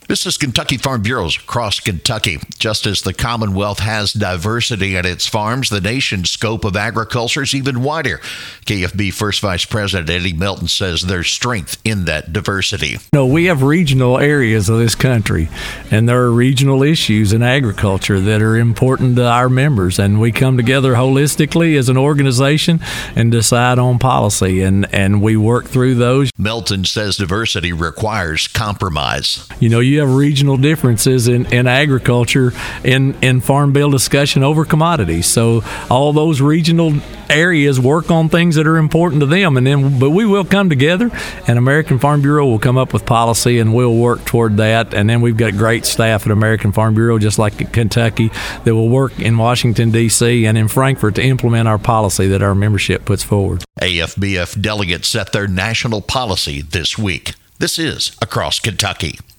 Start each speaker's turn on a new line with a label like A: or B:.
A: This is Kentucky Farm Bureaus across Kentucky. Just as the Commonwealth has diversity at its farms, the nation's scope of agriculture is even wider. KFB First Vice President Eddie Melton says there's strength in that diversity.
B: We have regional areas of this country, and there are regional issues in agriculture that are important to our members, and we come together holistically as an organization and decide on policy, and we work through those.
A: Melton says diversity requires compromise.
B: You have regional differences in agriculture in farm bill discussion over commodities. So all those regional areas work on things that are important to them, but we will come together, and American Farm Bureau will come up with policy, and we'll work toward that. And then we've got great staff at American Farm Bureau, just like at Kentucky, that will work in Washington, D.C. and in Frankfort to implement our policy that our membership puts forward.
A: AFBF delegates set their national policy this week. This is Across Kentucky.